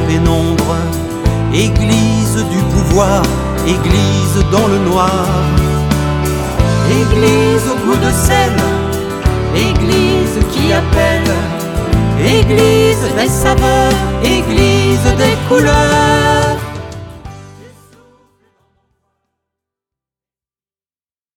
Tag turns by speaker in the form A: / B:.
A: pénombre, église du pouvoir, église dans le noir. Église au goût de sel, église qui appelle, église des saveurs, église des couleurs.